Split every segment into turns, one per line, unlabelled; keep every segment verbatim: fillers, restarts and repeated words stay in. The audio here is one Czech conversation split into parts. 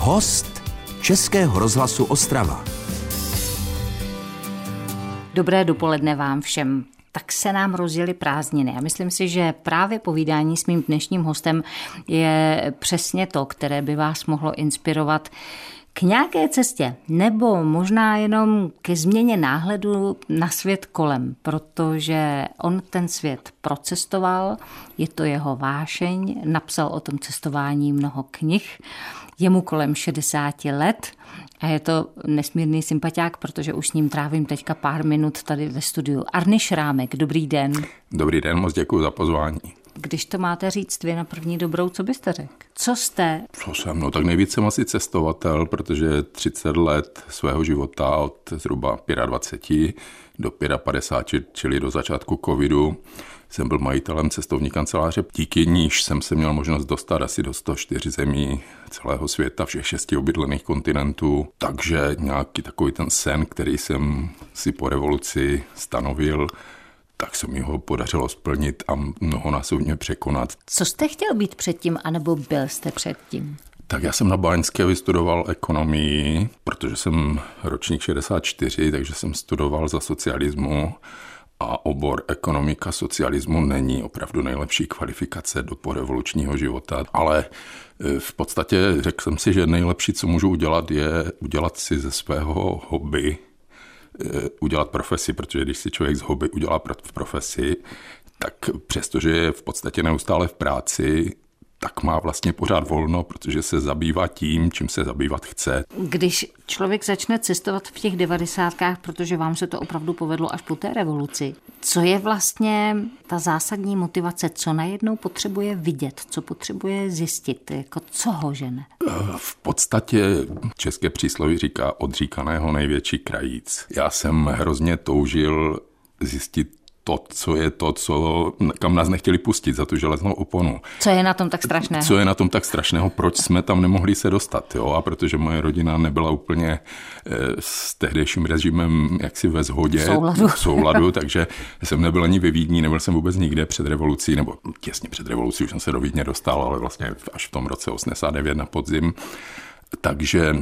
Host Českého rozhlasu Ostrava.
Dobré dopoledne vám všem. Tak se nám rozjeli prázdniny a myslím si, že právě povídání s mým dnešním hostem je přesně to, které by vás mohlo inspirovat k nějaké cestě nebo možná jenom ke změně náhledu na svět kolem, protože on ten svět procestoval, je to jeho vášeň, napsal o tom cestování mnoho knih, je mu kolem šedesáti let a je to nesmírný sympatiák, protože už s ním trávím teďka pár minut tady ve studiu. Arny Šrámek, dobrý den.
Dobrý den, moc děkuji za pozvání.
Když to máte říct vy na první dobrou, co byste řekl? Co jste?
Co jsem? No tak nejvíc jsem asi cestovatel, protože třicet let svého života od zhruba dvacet pět do padesát pět, čili do začátku covidu, jsem byl majitelem cestovní kanceláře, díky níž jsem se měl možnost dostat asi do sto čtyři zemí celého světa, všech šesti obydlených kontinentů, takže nějaký takový ten sen, který jsem si po revoluci stanovil, tak se mi ho podařilo splnit a mnohonásobně překonat.
Co jste chtěl být předtím, anebo byl jste předtím?
Tak já jsem na Báňské vystudoval ekonomii, protože jsem ročník šedesát čtyři, takže jsem studoval za socialismu a obor ekonomika socialismu není opravdu nejlepší kvalifikace do porevolučního života, ale v podstatě řekl jsem si, že nejlepší, co můžu udělat, je udělat si ze svého hobby udělat profesi, protože když si člověk z hobby udělá v profesi, tak přestože je v podstatě neustále v práci, tak má vlastně pořád volno, protože se zabývá tím, čím se zabývat chce.
Když člověk začne cestovat v těch devadesátkách, protože vám se to opravdu povedlo až po té revoluci, co je vlastně ta zásadní motivace, co najednou potřebuje vidět, co potřebuje zjistit, jako co ho žene?
V podstatě české přísloví říká odříkaného největší krajíc. Já jsem hrozně toužil zjistit to, co je to, co, kam nás nechtěli pustit za tu železnou oponu.
Co je na tom tak strašného?
Co je na tom tak strašného, proč jsme tam nemohli se dostat, jo? A protože moje rodina nebyla úplně e, s tehdejším režimem jaksi ve shodě,
v souladu.
v souladu, takže jsem nebyl ani ve Vídni, nebyl jsem vůbec nikde před revolucí, nebo těsně před revolucí už jsem se do Vídně dostal, ale vlastně až v tom roce osmdesát devět na podzim. Takže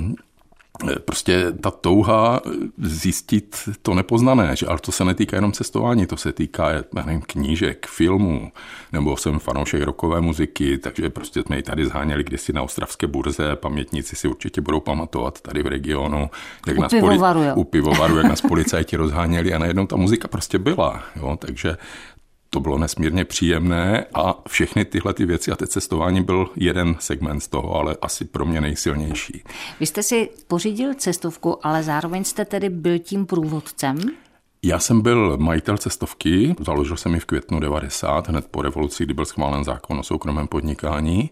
prostě ta touha zjistit to nepoznané, že, ale to se netýká jenom cestování, to se týká, já nevím, knížek, filmů, nebo jsem fanoušek rockové muziky, takže prostě jsme ji tady zháněli kdysi na ostravské burze, pamětníci si určitě budou pamatovat tady v regionu, jak
u
nás
pivovaru,
poli- u pivovaru, jak nás policajti rozháněli a najednou ta muzika prostě byla, jo, takže to bylo nesmírně příjemné a všechny tyhle ty věci a teď cestování byl jeden segment z toho, ale asi pro mě nejsilnější.
Vy jste si pořídil cestovku, ale zároveň jste tedy byl tím průvodcem?
Já jsem byl majitel cestovky, založil jsem ji v květnu devadesát, hned po revoluci, kdy byl schválen zákon o soukromém podnikání.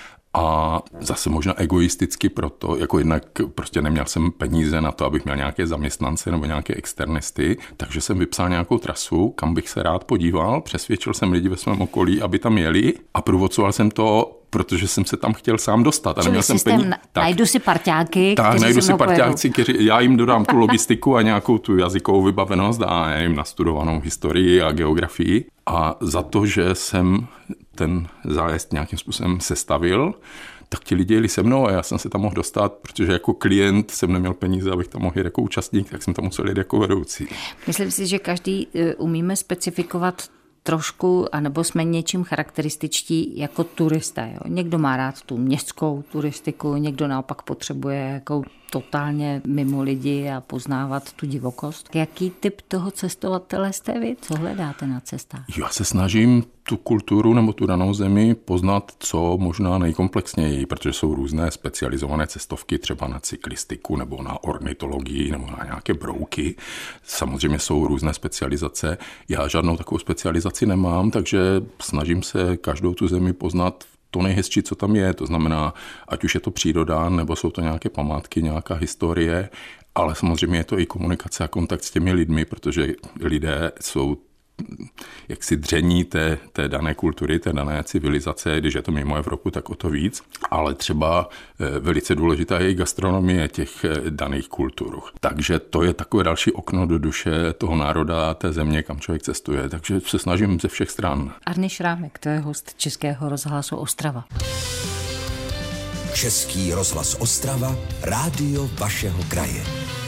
A zase možná egoisticky proto, jako jednak prostě neměl jsem peníze na to, abych měl nějaké zaměstnance nebo nějaké externisty, takže jsem vypsal nějakou trasu, kam bych se rád podíval, přesvědčil jsem lidi ve svém okolí, aby tam jeli a průvodcoval jsem to, protože jsem se tam chtěl sám dostat. A
neměl jsem peníze. Na, najdu si parťáky,
tak,
kteří
najdu
se
si parťáci, kteří, já jim dodám tu logistiku a nějakou tu jazykovou vybavenost a já jim nastudovanou historii a geografii. A za to, že jsem ten zájezd nějakým způsobem sestavil, tak ti lidi jeli se mnou a já jsem se tam mohl dostat, protože jako klient jsem neměl peníze, abych tam mohl jít jako účastník, tak jsem tam musel jít jako vedoucí.
Myslím si, že každý umíme specifikovat trošku, anebo jsme něčím charakterističtí jako turista. Jo? Někdo má rád tu městskou turistiku, někdo naopak potřebuje jako totálně mimo lidi a poznávat tu divokost. Jaký typ toho cestovatele jste vy? Co hledáte na cestách?
Já se snažím tu kulturu nebo tu danou zemi poznat co možná nejkomplexněji, protože jsou různé specializované cestovky, třeba na cyklistiku nebo na ornitologii nebo na nějaké brouky. Samozřejmě jsou různé specializace. Já žádnou takovou specializaci nemám, takže snažím se každou tu zemi poznat to nejhezčí, co tam je, to znamená, ať už je to příroda, nebo jsou to nějaké památky, nějaká historie, ale samozřejmě je to i komunikace a kontakt s těmi lidmi, protože lidé jsou jaksi dření té, té dané kultury, té dané civilizace, když je to mimo Evropu, tak o to víc, ale třeba velice důležitá je i gastronomie těch daných kultur. Takže to je takové další okno do duše toho národa, té země, kam člověk cestuje, takže se snažím ze všech stran.
Arny Šrámek, to je host Českého rozhlasu Ostrava.
Český rozhlas Ostrava, rádio vašeho kraje.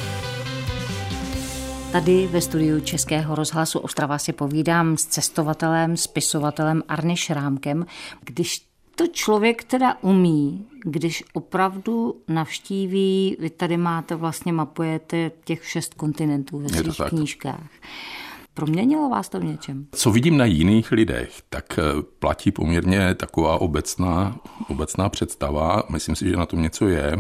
Tady ve studiu Českého rozhlasu Ostrava si povídám s cestovatelem, spisovatelem Arny Šrámkem. Když to člověk teda umí, když opravdu navštíví, vy tady máte vlastně, mapujete těch šest kontinentů ve svých knížkách. Proměnilo vás to v něčem?
Co vidím na jiných lidech, tak platí poměrně taková obecná, obecná představa, myslím si, že na tom něco je,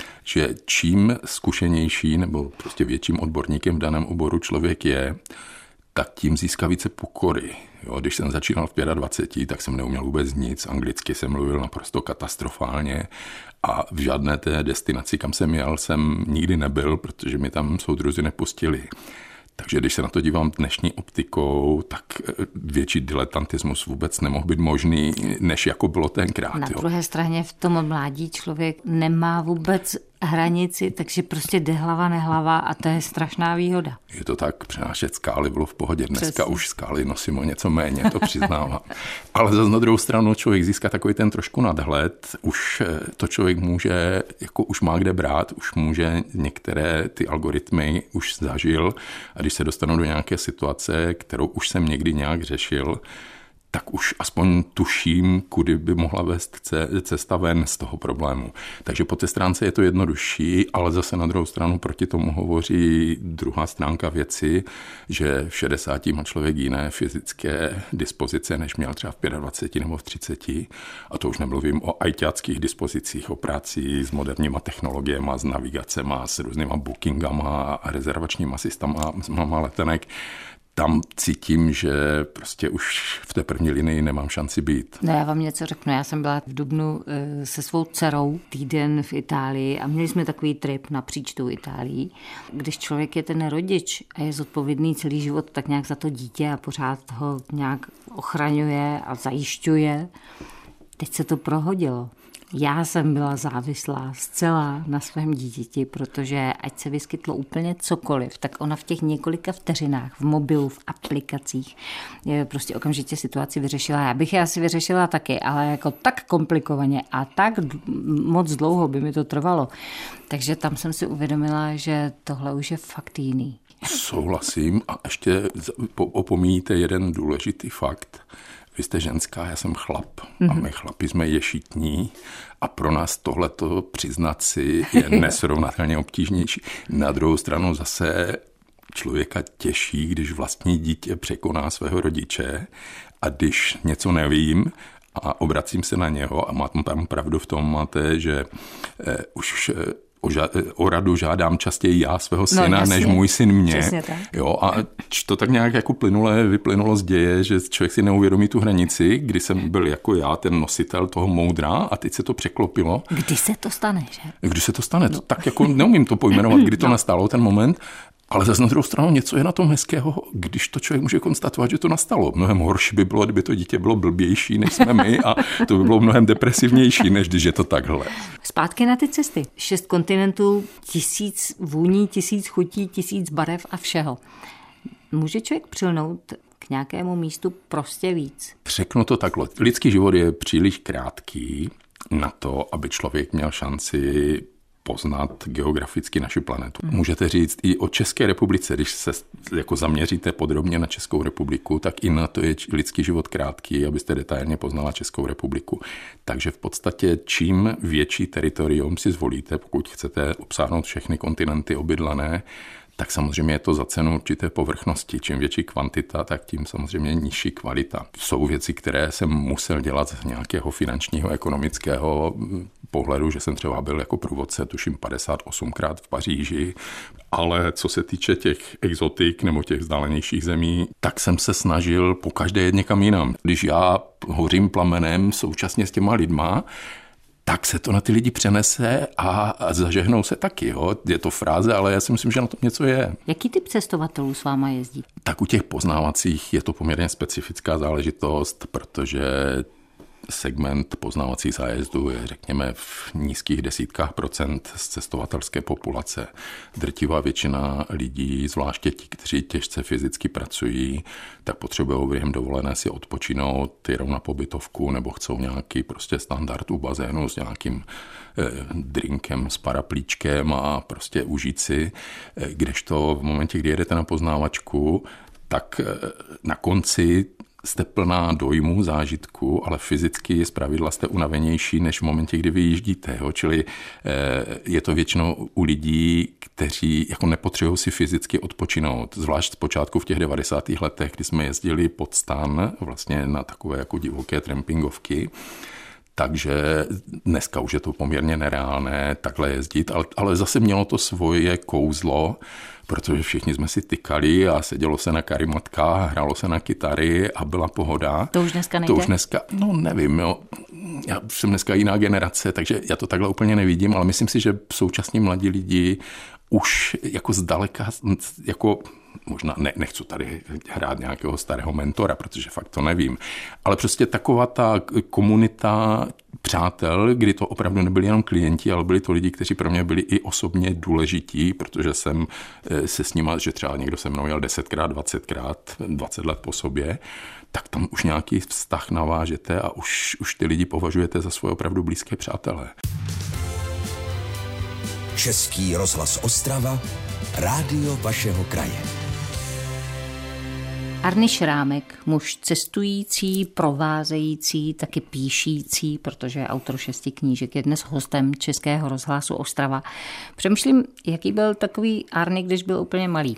že čím zkušenější nebo prostě větším odborníkem v daném oboru člověk je, tak tím získá více pokory. Jo, když jsem začínal v dvaceti pěti, tak jsem neuměl vůbec nic, anglicky jsem mluvil naprosto katastrofálně a v žádné té destinaci, kam jsem jel, jsem nikdy nebyl, protože mi tam soudruzi nepustili. Takže když se na to dívám dnešní optikou, tak větší diletantismus vůbec nemohl být možný, než jako bylo tenkrát.
Na
jo.
druhé straně v tom mládí člověk nemá vůbec hranici, takže prostě jde hlava nehlava a to je strašná výhoda.
Je to tak, přenášet skály bylo v pohodě. Dneska
Přesně.
Už skály nosím o něco méně, to přiznávám. Ale zase na druhou stranu člověk získá takový ten trošku nadhled, už to člověk může, jako už má kde brát, už může některé ty algoritmy už zažil a když se dostanu do nějaké situace, kterou už jsem někdy nějak řešil, tak už aspoň tuším, kudy by mohla vést cesta ven z toho problému. Takže po té stránce je to jednodušší, ale zase na druhou stranu proti tomu hovoří druhá stránka věci, že v šedesáti má člověk jiné fyzické dispozice, než měl třeba v dvaceti pěti nebo v třiceti. A to už nemluvím o ajťáckých dispozicích, o práci s moderníma technologiemi, s navigacemi, s různýma bookingama a rezervačníma systémama letenek. Tam cítím, že prostě už v té první linii nemám šanci být.
No já vám něco řeknu. Já jsem byla v dubnu se svou dcerou týden v Itálii a měli jsme takový trip napříč tou Itálií. Když člověk je ten rodič a je zodpovědný celý život tak nějak za to dítě a pořád ho nějak ochraňuje a zajišťuje, teď se to prohodilo. Já jsem byla závislá zcela na svém dítěti, protože ať se vyskytlo úplně cokoliv, tak ona v těch několika vteřinách, v mobilu, v aplikacích, je prostě okamžitě situaci vyřešila. Já bych je asi vyřešila taky, ale jako tak komplikovaně a tak moc dlouho by mi to trvalo. Takže tam jsem si uvědomila, že tohle už je fakt jiný.
Souhlasím a ještě opomíjíte jeden důležitý fakt. Vy jste ženská, já jsem chlap a my chlapi jsme ješitní a pro nás tohleto přiznat si je nesrovnatelně obtížnější. Na druhou stranu zase člověka těší, když vlastní dítě překoná svého rodiče a když něco nevím a obracím se na něho a máte tam pravdu v tom, máte, že eh, už... Eh, O, ža- o radu žádám častěji já svého syna, no, než můj syn mě. Jo, a to tak nějak jako plynule vyplynulo z děje, že člověk si neuvědomí tu hranici, kdy jsem byl jako já ten nositel toho moudra a teď se to překlopilo.
Kdy se to stane, že?
Kdy se to stane? No. Tak jako neumím to pojmenovat, kdy to no. nastalo ten moment. Ale zase na druhou stranu něco je na tom hezkého, když to člověk může konstatovat, že to nastalo. Mnohem horší by bylo, kdyby to dítě bylo blbější, než jsme my a to by bylo mnohem depresivnější, než když je to takhle.
Zpátky na ty cesty. Šest kontinentů, tisíc vůní, tisíc chutí, tisíc barev a všeho. Může člověk přilnout k nějakému místu prostě víc?
Řeknu to takhle. Lidský život je příliš krátký na to, aby člověk měl šanci poznat geograficky naši planetu. Můžete říct i o České republice, když se jako zaměříte podrobně na Českou republiku, tak i na to je lidský život krátký, abyste detailně poznala Českou republiku. Takže v podstatě čím větší teritorium si zvolíte, pokud chcete obsáhnout všechny kontinenty obydlené, tak samozřejmě je to za cenu určité povrchnosti. Čím větší kvantita, tak tím samozřejmě nižší kvalita. Jsou věci, které jsem musel dělat z nějakého finančního, ekonomického pohledu, že jsem třeba byl jako průvodce, tuším padesát osmkrát v Paříži, ale co se týče těch exotik nebo těch vzdálenějších zemí, tak jsem se snažil pokaždé jet někam jinam. Když já hořím plamenem současně s těma lidma, tak se to na ty lidi přenese a, a zažehnou se taky. Jo? Je to fráze, ale já si myslím, že na tom něco je.
Jaký typ cestovatelů s váma jezdí?
Tak u těch poznávacích je to poměrně specifická záležitost, protože segment poznávacích zájezdů je, řekněme, v nízkých desítkách procent z cestovatelské populace. Drtivá většina lidí, zvláště ti, kteří těžce fyzicky pracují, tak potřebují během dovolené si odpočinout, jedou na pobytovku nebo chcou nějaký prostě standard u bazénu s nějakým eh, drinkem, s paraplíčkem a prostě užít si, eh, kdežto v momentě, kdy jedete na poznávačku, tak eh, na konci jste plná dojmu, zážitku, ale fyzicky zpravidla jste unavenější než v momentě, kdy vyjíždíte. Jo? Čili je to většinou u lidí, kteří jako nepotřebují si fyzicky odpočinout. Zvlášť zpočátku v těch devadesátých letech, kdy jsme jezdili pod stan vlastně na takové jako divoké trampingovky. Takže dneska už je to poměrně nereálné takhle jezdit, ale, ale zase mělo to svoje kouzlo, protože všichni jsme si tykali a sedělo se na karimatkách, hrálo se na kytary a byla pohoda.
To už dneska nejde?
To už dneska, no nevím, jo. Já jsem dneska jiná generace, takže já to takhle úplně nevidím, ale myslím si, že současní mladí lidi už jako zdaleka, jako možná ne, nechci tady hrát nějakého starého mentora, protože fakt to nevím, ale prostě taková ta komunita přátel, kdy to opravdu nebyli jenom klienti, ale byli to lidi, kteří pro mě byli i osobně důležití, protože jsem se s nimi, že třeba někdo se mnou jel desetkrát, dvacetkrát, dvacet let po sobě, tak tam už nějaký vztah navážete a už, už ty lidi považujete za svoje opravdu blízké přátelé.
Český rozhlas Ostrava, rádio vašeho kraje.
Arny Šrámek, muž cestující, provázející, taky píšící, protože je autor šesti knížek, je dnes hostem Českého rozhlasu Ostrava. Přemýšlím, jaký byl takový Arny, když byl úplně malý.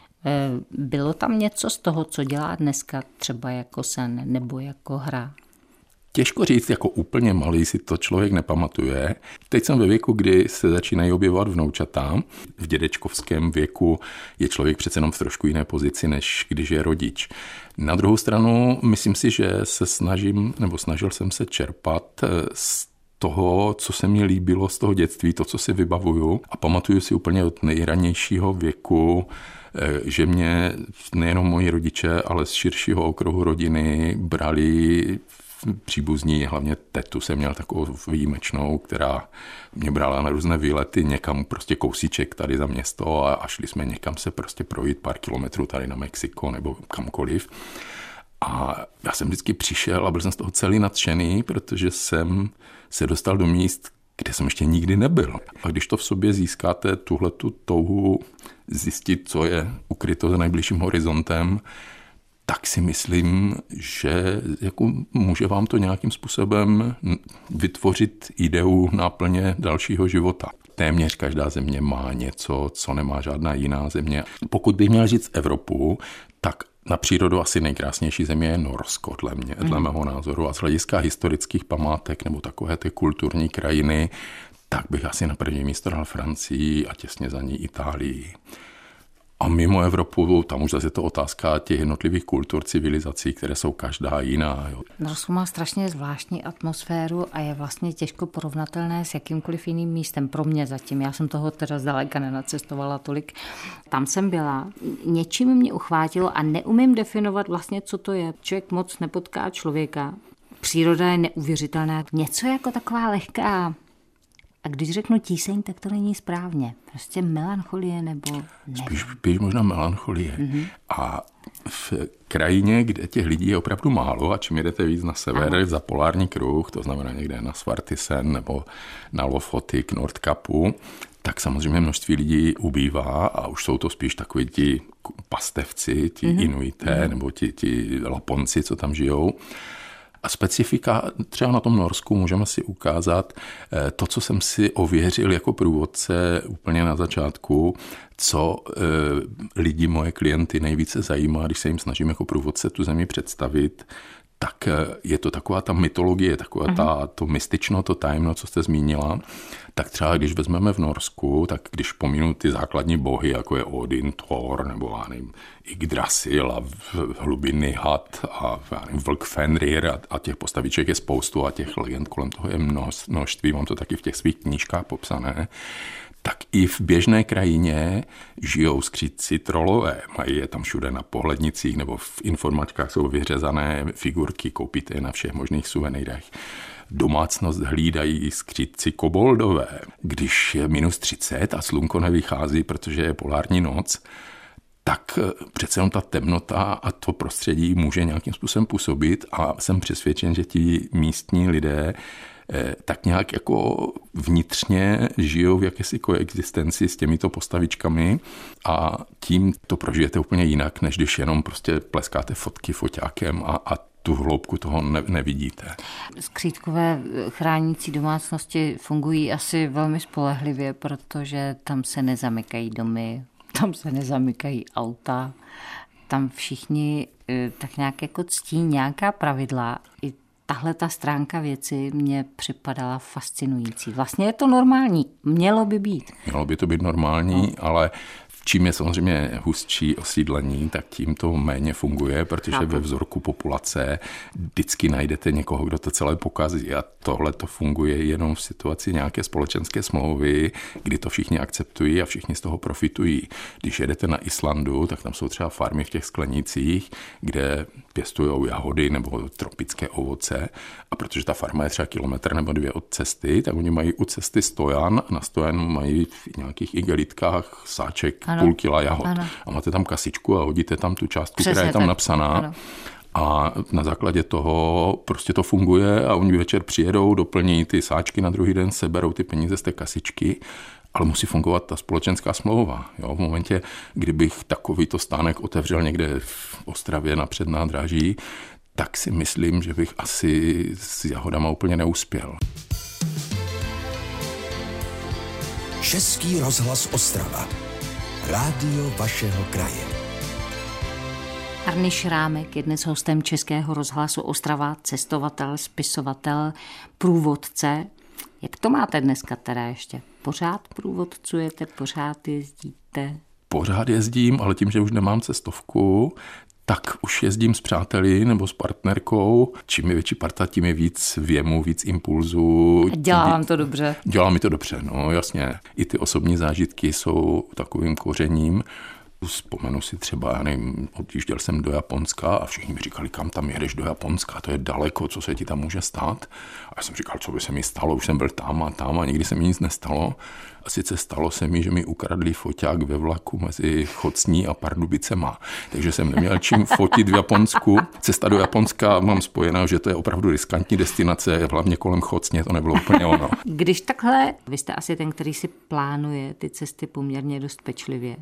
Bylo tam něco z toho, co dělá dneska, třeba jako sen nebo jako hra?
Těžko říct, jako úplně malý si to člověk nepamatuje. Teď jsem ve věku, kdy se začínají objevovat vnoučata. V dědečkovském věku je člověk přece jenom v trošku jiné pozici, než když je rodič. Na druhou stranu, myslím si, že se snažím, nebo snažil jsem se čerpat z toho, co se mi líbilo z toho dětství, to, co si vybavuju. A pamatuju si úplně od nejranějšího věku, že mě nejenom moji rodiče, ale z širšího okruhu rodiny brali příbuzní, hlavně tetu jsem měl takovou výjimečnou, která mě brala na různé výlety někam prostě kousíček tady za město a, a šli jsme někam se prostě projít pár kilometrů tady na Mexiko nebo kamkoliv. A já jsem vždycky přišel a byl jsem z toho celý nadšený, protože jsem se dostal do míst, kde jsem ještě nikdy nebyl. A když to v sobě získáte tuhletu touhu zjistit, co je ukryto za nejbližším horizontem, tak si myslím, že jako může vám to nějakým způsobem vytvořit ideu náplně dalšího života. Téměř každá země má něco, co nemá žádná jiná země. Pokud bych měl říct Evropu, tak na přírodu asi nejkrásnější země je Norsko, dle mě, dle mého názoru. A z hlediska historických památek nebo takové ty kulturní krajiny, tak bych asi na první místo dal Francii a těsně za ní Itálii. A mimo Evropu, tam už zase je to otázka těch jednotlivých kultur, civilizací, které jsou každá jiná. Jo.
Norsko má strašně zvláštní atmosféru a je vlastně těžko porovnatelné s jakýmkoliv jiným místem. Pro mě zatím, já jsem toho teda zdaleka nenacestovala tolik. Tam jsem byla, něčím mě uchvátilo a neumím definovat vlastně, co to je. Člověk moc nepotká člověka. Příroda je neuvěřitelná. Něco jako taková lehká. A když řeknu tíseň, tak to není správně. Prostě melancholie nebo...
Spíš, spíš možná melancholie. Mm-hmm. A v krajině, kde těch lidí je opravdu málo a čím jedete víc na sever, Aha. za polární kruh, to znamená někde na Svartisen nebo na Lofoty k Nordkapu, tak samozřejmě množství lidí ubývá a už jsou to spíš takoví ti pastevci, ti mm-hmm. Inuité mm-hmm. nebo ti, ti Laponci, co tam žijou. A specifika třeba na tom Norsku můžeme si ukázat to, co jsem si ověřil jako průvodce úplně na začátku, co lidi, moje klienty nejvíce zajímá, když se jim snažím jako průvodce tu zemi představit, tak je to taková ta mytologie, taková uh-huh. ta, to mystično, to tajemno, co jste zmínila. Tak třeba když vezmeme v Norsku, tak když pomínu ty základní bohy, jako je Odin, Thor, nebo já nevím, Yggdrasil a hlubinný had a nevím, vlk Fenrir a, a těch postaviček je spoustu a těch legend kolem toho je množství, mám to taky v těch svých knížkách popsané, tak i v běžné krajině žijou skřídci trolové. Mají je tam všude na pohlednicích nebo v informačkách jsou vyřezané figurky, koupíte je na všech možných suvenýrech. Domácnost hlídají skřídci koboldové. Když je minus třicet a slunko nevychází, protože je polární noc, tak přece jenom ta temnota a to prostředí může nějakým způsobem působit a jsem přesvědčen, že ti místní lidé tak nějak jako vnitřně žijou v jakési koexistenci s těmito postavičkami a tím to prožijete úplně jinak, než když jenom prostě pleskáte fotky foťákem a, a tu hloubku toho ne, nevidíte.
Skřídkové chránící domácnosti fungují asi velmi spolehlivě, protože tam se nezamykají domy, tam se nezamykají auta, tam všichni tak nějak jako ctí nějaká pravidla. I tahle ta stránka věci mě připadala fascinující. Vlastně je to normální, mělo by být.
Mělo by to být normální, no. Ale čím je samozřejmě hustší osídlení, tak tím to méně funguje, protože Chápu. Ve vzorku populace vždycky najdete někoho, kdo to celé pokazí a tohle to funguje jenom v situaci nějaké společenské smlouvy, kdy to všichni akceptují a všichni z toho profitují. Když jedete na Islandu, tak tam jsou třeba farmy v těch sklenících, kde pěstujou jahody nebo tropické ovoce a protože ta farma je třeba kilometr nebo dvě od cesty, tak oni mají u cesty stojan a na stojan mají v nějakých igelitkách sáček ano. půl kila jahod. Ano. A máte tam kasičku a hodíte tam tu částku, Přesně která je tam tak. napsaná. Ano. A na základě toho prostě to funguje a oni večer přijedou, doplní ty sáčky, na druhý den seberou ty peníze z té kasičky, ale musí fungovat ta společenská smlouva. Jo? V momentě, kdybych takovýto stánek otevřel někde v Ostravě na přednádraží, tak si myslím, že bych asi s jahodama úplně neuspěl.
Český rozhlas Ostrava. Rádio vašeho kraje.
Arny Šrámek je dnes hostem Českého rozhlasu Ostrava, cestovatel, spisovatel, průvodce. Jak to máte dneska teda ještě? Pořád průvodcujete, pořád jezdíte?
Pořád jezdím, ale tím, že už nemám cestovku, tak už jezdím s přáteli nebo s partnerkou. Čím je větší parta, tím je víc věmu, víc impulzu.
Dělá vám to dobře?
Dělá mi to dobře, no jasně. I ty osobní zážitky jsou takovým kořením. Vzpomenu si třeba, já nevím, odjížděl jsem do Japonska a všichni mi říkali, kam tam jedeš do Japonska, to je daleko, co se ti tam může stát. A já jsem říkal, co by se mi stalo, už jsem byl tam a tam a nikdy se mi nic nestalo. A sice stalo se mi, že mi ukradli foťák ve vlaku mezi Chocní a Pardubicema. Takže jsem neměl čím fotit v Japonsku. Cesta do Japonska mám spojená, že to je opravdu riskantní destinace, hlavně kolem Chocně, to nebylo úplně ono.
Když takhle, vy jste asi ten, který si plánuje ty cesty poměrně dost pečlivě.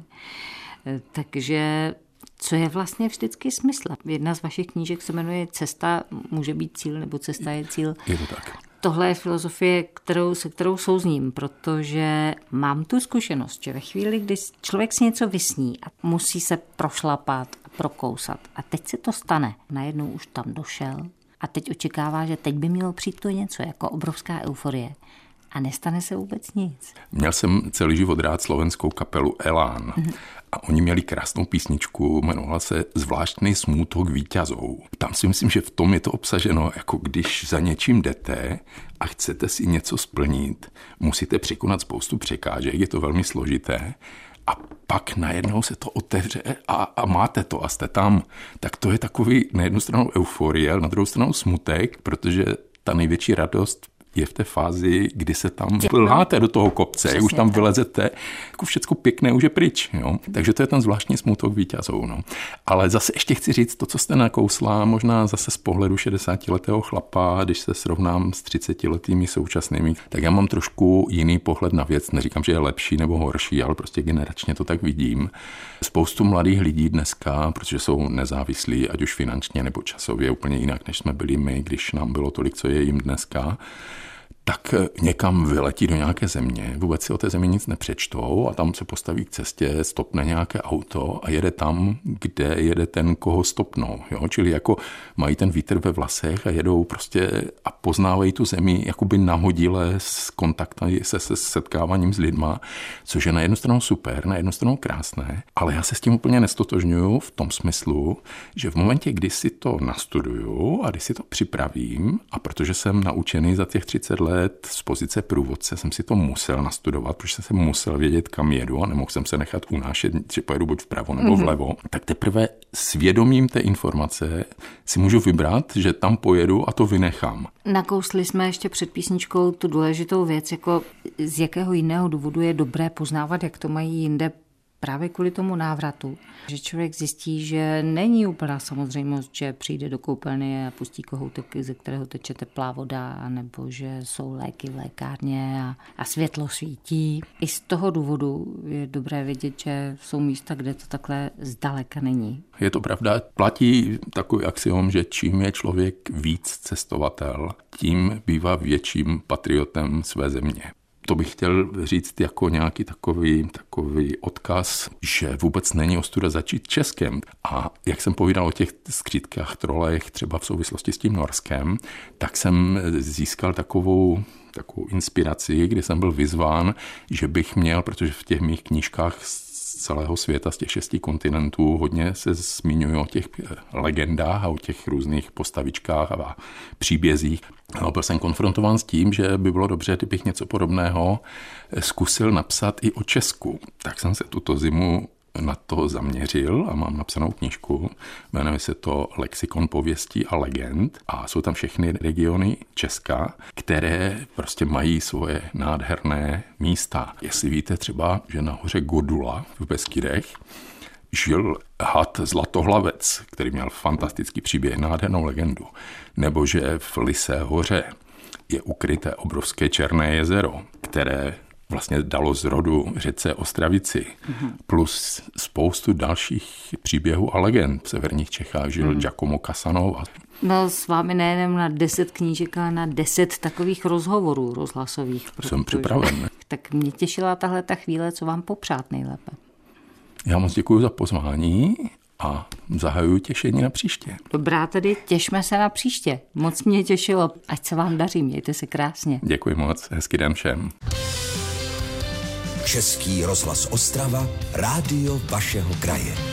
Takže co je vlastně vždycky smysl? Jedna z vašich knížek se jmenuje Cesta může být cíl, nebo Cesta je cíl.
Je to tak.
Tohle je filozofie, kterou, se kterou souzním, protože mám tu zkušenost, že ve chvíli, kdy člověk si něco vysní a musí se prošlapat a prokousat a teď se to stane, najednou už tam došel a teď očekává, že teď by mělo přijít to něco jako obrovská euforie. A nestane se vůbec nic.
Měl jsem celý život rád slovenskou kapelu Elán. Mm-hmm. A oni měli krásnou písničku, jmenovala se Zvláštný smútok víťazou. Tam si myslím, že v tom je to obsaženo, jako když za něčím jdete a chcete si něco splnit, musíte překonat spoustu překážek, je to velmi složité. A pak najednou se to otevře a, a máte to a jste tam. Tak to je takový na jednu stranu euforie, na druhou stranu smutek, protože ta největší radost je v té fázi, kdy se tam plháte do toho kopce, Přesně už tam tak. vylezete, jako všecko pěkné už je pryč. Jo? Takže to je ten zvláštní smútok víťazů. No. Ale zase ještě chci říct to, co jste nakousla, možná zase z pohledu šedesátiletého chlapa, když se srovnám s třicetiletými současnými, tak já mám trošku jiný pohled na věc. Neříkám, že je lepší nebo horší, ale prostě generačně to tak vidím. Spoustu mladých lidí dneska, protože jsou nezávislí, ať už finančně nebo časově, úplně jinak, než jsme byli my, když nám bylo tolik, co je jim dneska, tak někam vyletí do nějaké země, vůbec si o té zemi nic nepřečtou a tam se postaví k cestě, stopne nějaké auto a jede tam, kde jede ten, koho stopnou. Jo? Čili jako mají ten vítr ve vlasech a jedou prostě a poznávají tu zemi jakoby nahodile s kontaktem, se, se setkáváním s lidma, což je na jednu stranu super, na jednu stranu krásné, ale já se s tím úplně nestotožňuju v tom smyslu, že v momentě, kdy si to nastuduju a kdy si to připravím a protože jsem naučený za těch třicet let let z pozice průvodce jsem si to musel nastudovat, protože jsem musel vědět, kam jedu a nemohl jsem se nechat unášet, že pojedu buď vpravo nebo vlevo. Mm-hmm. Tak teprve svědomím té informace si můžu vybrat, že tam pojedu a to vynechám.
Nakousli jsme ještě před písničkou tu důležitou věc, jako z jakého jiného důvodu je dobré poznávat, jak to mají jinde, právě kvůli tomu návratu, že člověk zjistí, že není úplná samozřejmost, že přijde do koupelny a pustí kohoutek, ze kterého teče teplá voda, nebo že jsou léky v lékárně a, a světlo svítí. I z toho důvodu je dobré vědět, že jsou místa, kde to takhle zdaleka není.
Je to pravda. Platí takový axiom, že čím je člověk víc cestovatel, tím bývá větším patriotem své země. To bych chtěl říct jako nějaký takový, takový odkaz, že vůbec není ostuda začít Českem. A jak jsem povídal o těch skřítkách, trolech, třeba v souvislosti s tím Norskem, tak jsem získal takovou, takovou inspiraci, kdy jsem byl vyzván, že bych měl, protože v těch mých knížkách z celého světa, z těch šesti kontinentů, hodně se zmiňuji o těch legendách a o těch různých postavičkách a příbězích. No, byl jsem konfrontován s tím, že by bylo dobře, kdybych něco podobného zkusil napsat i o Česku. Tak jsem se tuto zimu na to zaměřil a mám napsanou knížku. Jmenuje se to Lexikon pověstí a legend a jsou tam všechny regiony Česka, které prostě mají svoje nádherné místa. Jestli víte třeba, že na hoře Godula v Beskydech žil had Zlatohlavec, který měl fantastický příběh, nádhernou legendu. Nebo že v Lysé hoře je ukryté obrovské Černé jezero, které vlastně dalo zrodu řece Ostravici, mm-hmm. plus spoustu dalších příběhů a legend. V severních Čechách žil mm-hmm. Giacomo Casanova.
No s vámi nejenom na deset knížek, ale na deset takových rozhovorů rozhlasových.
Jsem připraven.
Tak mě těšila tahle ta chvíle, co vám popřát nejlépe.
Já moc děkuji za pozvání a zahajuji těšení na příště.
Dobrá, tedy těšme se na příště. Moc mě těšilo. Ať se vám daří, mějte se krásně.
Děkuji moc, hezký den všem.
Český rozhlas Ostrava, rádio vašeho kraje.